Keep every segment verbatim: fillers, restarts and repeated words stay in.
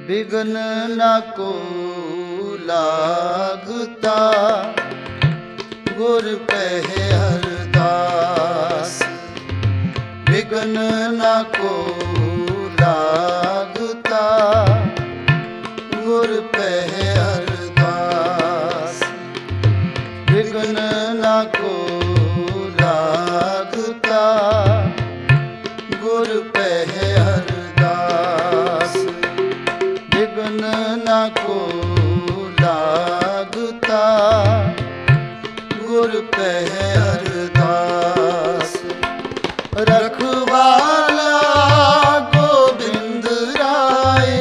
बिघन न को लागता, गुर कहे हरदास। बिघन न को लागता, गुर कहे हरदास। बिघन न को लागता, गुर कहे हरदास। बिघन न को लागता, गुर कहे हरदास। रखवाला गोविंद राय,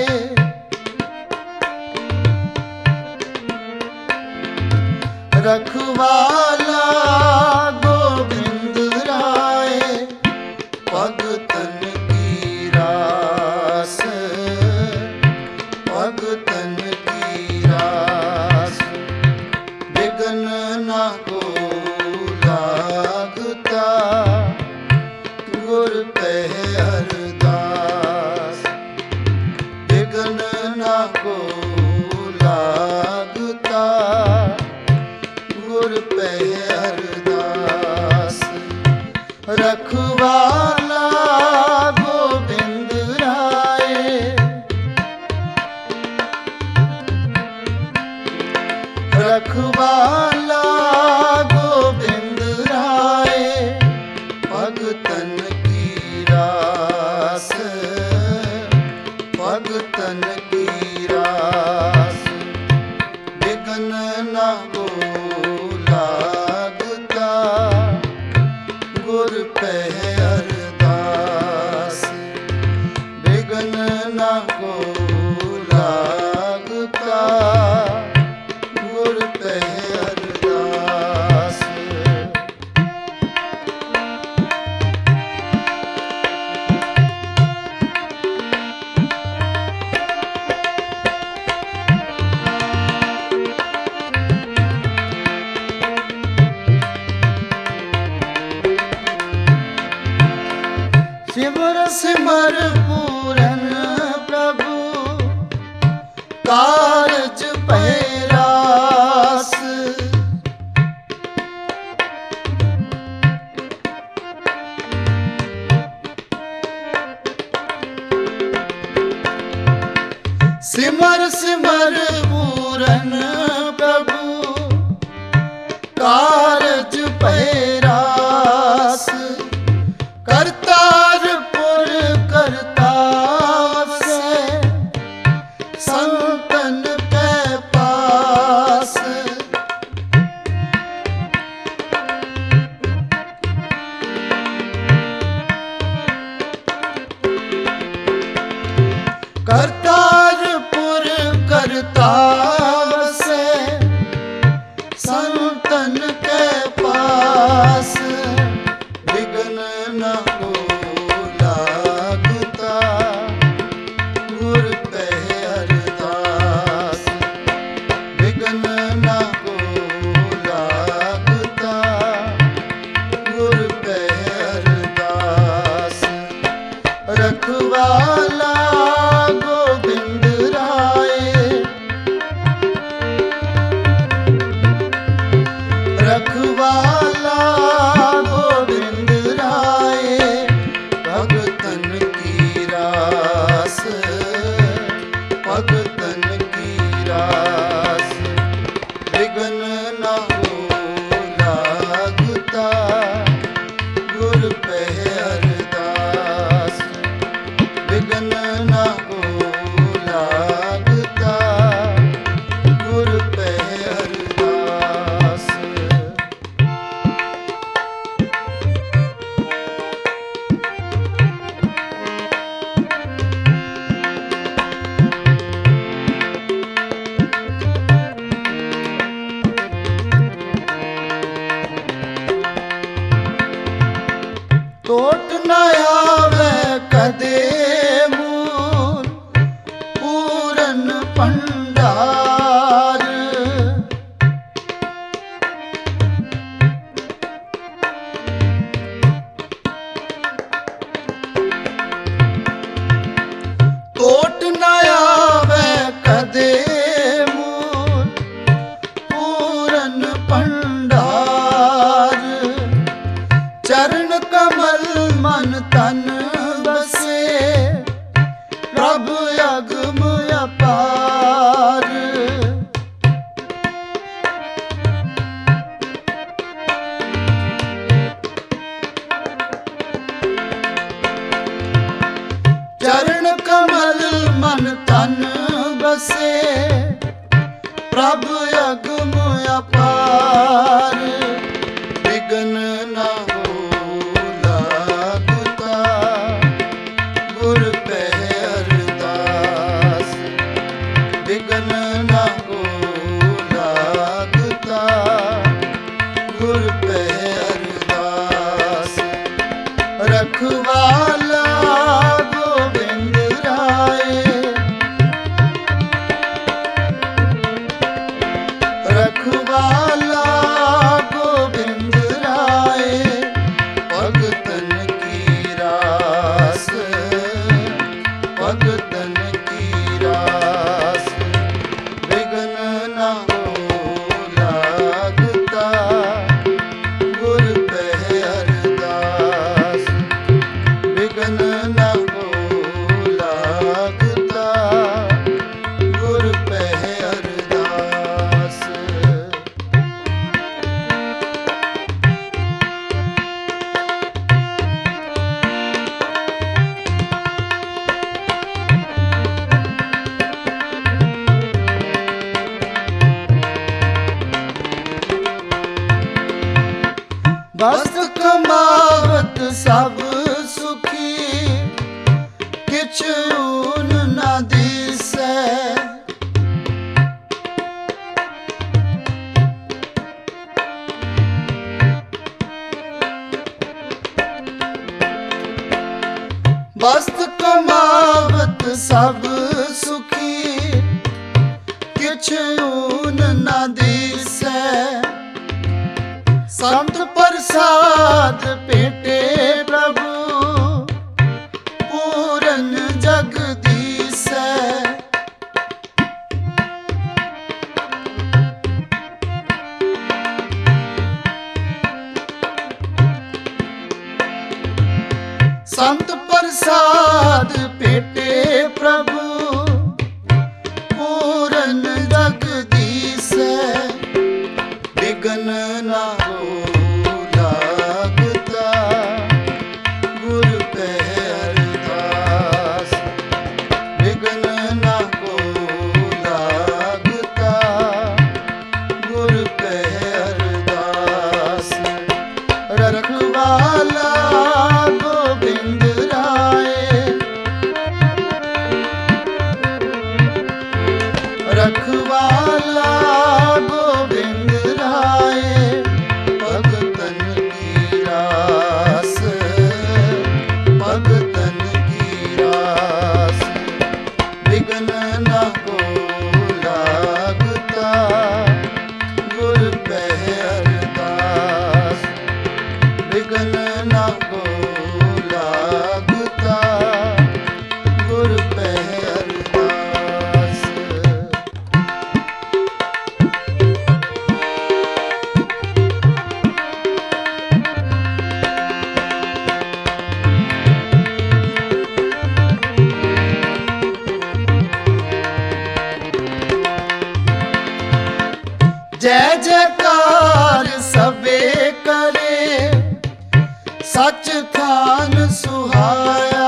रखवाला गोविंद राय। भगतन की रास, भगतन की रास। बिघन न को लागता, गुर कहे हरदास। बिघन न को लागता, गुर कहे हरदास। रखवाला गोविंद राय, रखवाला गोविंद राय। भगतन की रास, भगतन की रास। बिघन न को लागता, गुर कहे हरदास। बिघन न को लागता, गुर कहे हरदास। सिमर सिमर पूरन प्रभु, कारज पैरास। सिमर सिमर पूरन प्रभु, कारज पैरास। करतारपुर करतार से, संतन के पास। करतारपुर करतार से, संतन के पास। बिघन न को लागता, गुर कहे हरदास। बिघन न को लागता, गुर कहे हरदास। रखवाला गोविंद राय, रखवाला गोविंद राय। भगतन की रास, भगतन की रास। बिघन न को लागता, गुर कहे हरदास। बिघन न को लागता, गुर कहे हरदास। टोट न आवे कदे मुँह, ਕਮਲ ਮਨ ਤਨ ਬਸੇ, ਪ੍ਰਭ ਅਗਮ ਅਪਾਰ, ਵਿਗਨ ਨਾ ਹੋ ਲਾਗੁਤਾ, ਗੁਰ ਪਹਿ ਅਰਦਾਸ, ਵਿਗਨ ਨਾ ਹੋ ਲਾਗੁਤਾ, ਗੁਰ ਪਹਿ ਅਰਦਾਸ। ਰਖਵਾਲਾ ਗੋਬਿੰਦ ਰਾਏ, ਰਖਵਾਲਾ ਗੋਬਿੰਦ ਰਾਏ, ਭਗਤਨ ਕੀ ਰਾਸ, ਭਗਤਨ ਕੀ ਰਾਸ, ਵਿਗਨ ਨਾ ਹੋ ਲਾਗੁਤਾ, ਗੁਰ ਪਹਿ ਅਰਦਾਸ, ਵਿਗਨ ਨਾ ਹੋ ਲਾਗੁਤਾ, ਗੁਰ ਪਹਿ ਅਰਦਾਸ। ਬਸ ਕਮਾਵਤ ਸਭ ਸੁਖੀ, ਕਿਛ ਊਨ ਨਾ ਦੀਸੈ, ਬਸਤ ਕਮਾਵਤ ਸਭ ਸੁਖੀ, ਕਿਛ ਊਨ ਨਾ ਦੀਸੈ, ਸੰਤ ਪ੍ਰਸਾਦ ਭੇਟੇ ਪ੍ਰਭੂ, ਪੂਰਨ ਜਗਦੀਸੈ, ਸੰਤ ਪ੍ਰਸਾਦ ਭੇਟੇ ਪ੍ਰਭੂ, ਪੂਰਨ ਜਗਦੀਸੈ, ਵਿਗਨ ਨਾ ਹੋ ਲਾਗੁਤਾ, ਗੁਰ ਪਹਿ ਅਰਦਾਸ, ਵਿਗਨ ਨਾ ਹੋ ਲਾਗੁਤਾ, ਗੁਰ ਪਹਿ ਅਰਦਾਸ। ਰਖਵਾਲਾ ਗੋਬਿੰਦ ਰਾਏ, ਰਖਵਾਲਾ ਗੋਬਿੰਦ ਰਾਏ, ਭਗਤਨ ਕੀ ਰਾਸ, ਭਗਤਨ ਕੀ ਰਾਸ, ਵਿਗਨ ਨਾ ਹੋ ਲਾਗੁਤਾ, ਗੁਰ ਪਹਿ ਅਰਦਾਸ, ਵਿਗਨ ਨਾ ਹੋ ਲਾਗੁਤਾ, ਗੁਰ ਪਹਿ ਅਰਦਾਸ। ਜੈ ਜੈਕਾਰ ਸਭੇ ਕਰੇ, ਸਚ ਖਾਨ ਸੁਹਾਇਆ,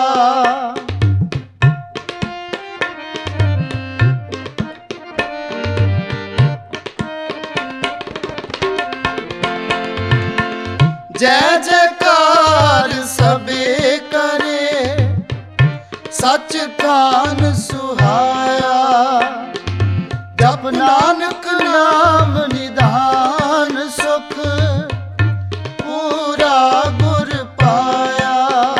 ਜੈ ਜੈਕਾਰ ਸਭੇ ਕਰੇ, ਸਚ ਖਾਨ ਸੁਹਾਇਆ, ਜਪ ਨਾਨਕ ਨਾਮ ਨਿਧਾਨ, ਸੁਖ ਪੂਰਾ ਗੁਰ ਪਾਇਆ,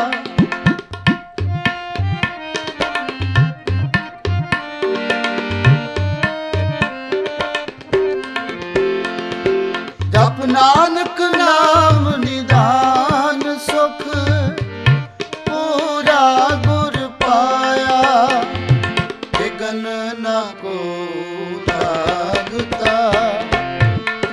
ਜਪ ਨਾਨਕ ਨਾਮ ਨਿਧਾਨ, ਸੁਖ ਪੂਰਾ ਗੁਰ ਪਾਇਆ, ਵਿਗਨ ਨਾ ਕੋ ਲਾਗੁਤਾ,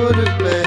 ਗੁਰ ਪੈ